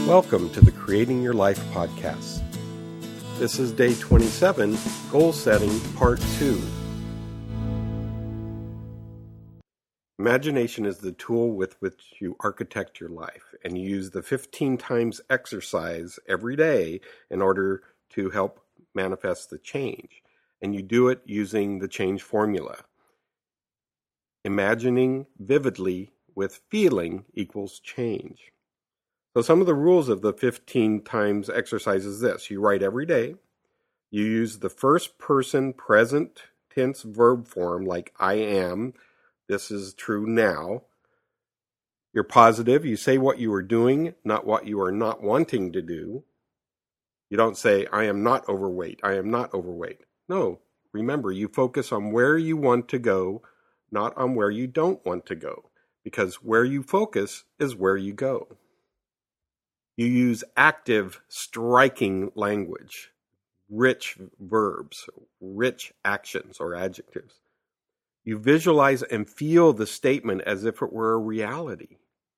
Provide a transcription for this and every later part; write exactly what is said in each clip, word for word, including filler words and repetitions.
Welcome to the Creating Your Life podcast. This is day twenty-seven, Goal Setting, Part two. Imagination is the tool with which you architect your life, and you use the fifteen times exercise every day in order to help manifest the change. And you do it using the change formula. Imagining vividly with feeling equals change. So some of the rules of the fifteen times exercise is this. You write every day. You use the first person present tense verb form like I am. This is true now. You're positive. You say what you are doing, not what you are not wanting to do. You don't say, I am not overweight. I am not overweight. No, remember, you focus on where you want to go, not on where you don't want to go. Because where you focus is where you go. You use active, striking language, rich verbs, rich actions or adjectives. You visualize and feel the statement as if it were a reality.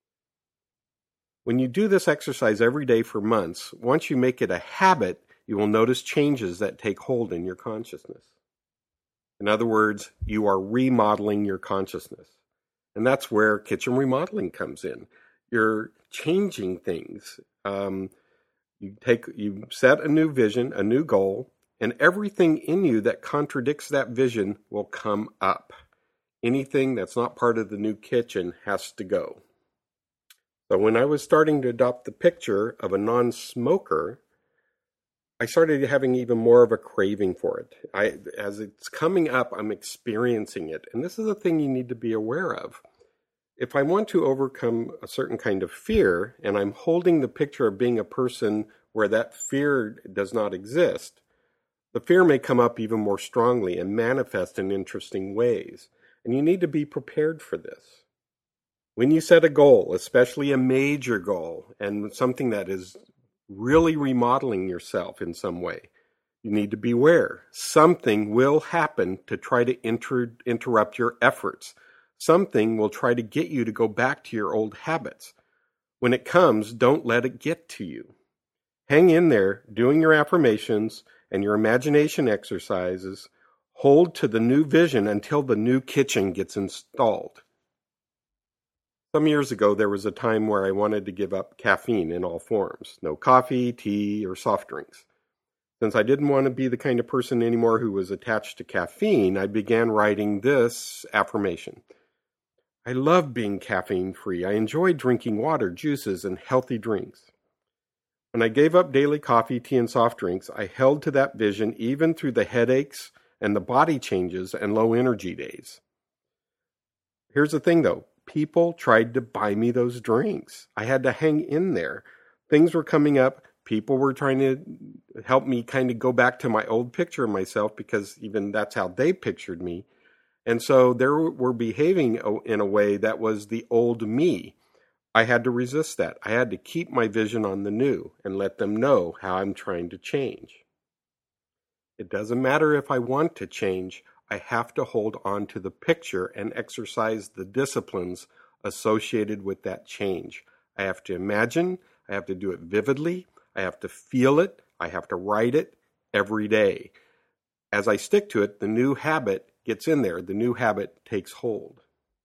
When you do this exercise every day for months, once you make it a habit, you will notice changes that take hold in your consciousness. In other words, you are remodeling your consciousness. And that's where kitchen remodeling comes in. You're changing things. Um, you take, you set a new vision, a new goal, and everything in you that contradicts that vision will come up. Anything that's not part of the new kitchen has to go. So when I was starting to adopt the picture of a non-smoker, I started having even more of a craving for it. I, as it's coming up, I'm experiencing it. And this is a thing you need to be aware of. If I want to overcome a certain kind of fear, and I'm holding the picture of being a person where that fear does not exist, the fear may come up even more strongly and manifest in interesting ways. And you need to be prepared for this. When you set a goal, especially a major goal, and something that is really remodeling yourself in some way, you need to be aware. Something will happen to try to inter- interrupt your efforts. Something will try to get you to go back to your old habits. When it comes, don't let it get to you. Hang in there, doing your affirmations and your imagination exercises. Hold to the new vision until the new kitchen gets installed. Some years ago, there was a time where I wanted to give up caffeine in all forms. No coffee, tea, or soft drinks. Since I didn't want to be the kind of person anymore who was attached to caffeine, I began writing this affirmation. I love being caffeine-free. I enjoy drinking water, juices, and healthy drinks. When I gave up daily coffee, tea, and soft drinks, I held to that vision even through the headaches and the body changes and low energy days. Here's the thing, though. People tried to buy me those drinks. I had to hang in there. Things were coming up. People were trying to help me kind of go back to my old picture of myself because even that's how they pictured me. And so they were behaving in a way that was the old me. I had to resist that. I had to keep my vision on the new and let them know how I'm trying to change. It doesn't matter if I want to change. I have to hold on to the picture and exercise the disciplines associated with that change. I have to imagine. I have to do it vividly. I have to feel it. I have to write it every day. As I stick to it, the new habit gets in there. The new habit takes hold.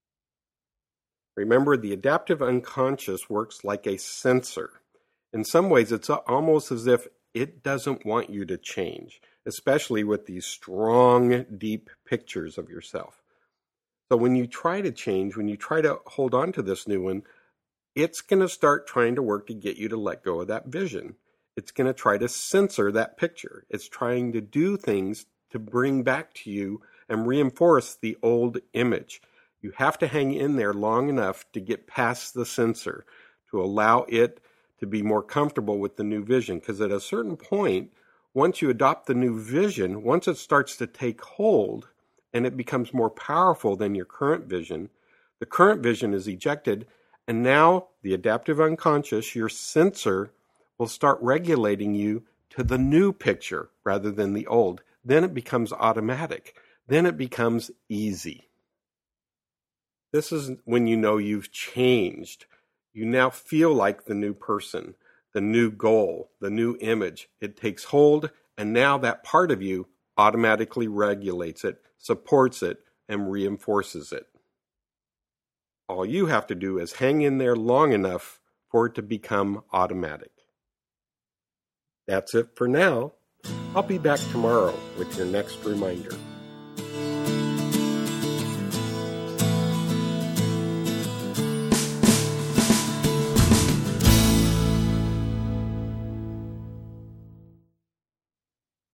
Remember, the adaptive unconscious works like a sensor. In some ways, it's almost as if it doesn't want you to change, especially with these strong, deep pictures of yourself. So when you try to change, when you try to hold on to this new one, it's going to start trying to work to get you to let go of that vision. It's going to try to censor that picture. It's trying to do things to bring back to you and reinforce the old image. You have to hang in there long enough to get past the censor, to allow it to be more comfortable with the new vision. Because at a certain point, once you adopt the new vision, once it starts to take hold and it becomes more powerful than your current vision, the current vision is ejected, and now the adaptive unconscious, your censor, will start regulating you to the new picture rather than the old. Then it becomes automatic. Then it becomes easy. This is when you know you've changed. You now feel like the new person. the new goal, the new image. It takes hold, and now that part of you automatically regulates it, supports it, and reinforces it. All you have to do is hang in there long enough for it to become automatic. That's it for now. I'll be back tomorrow with your next reminder.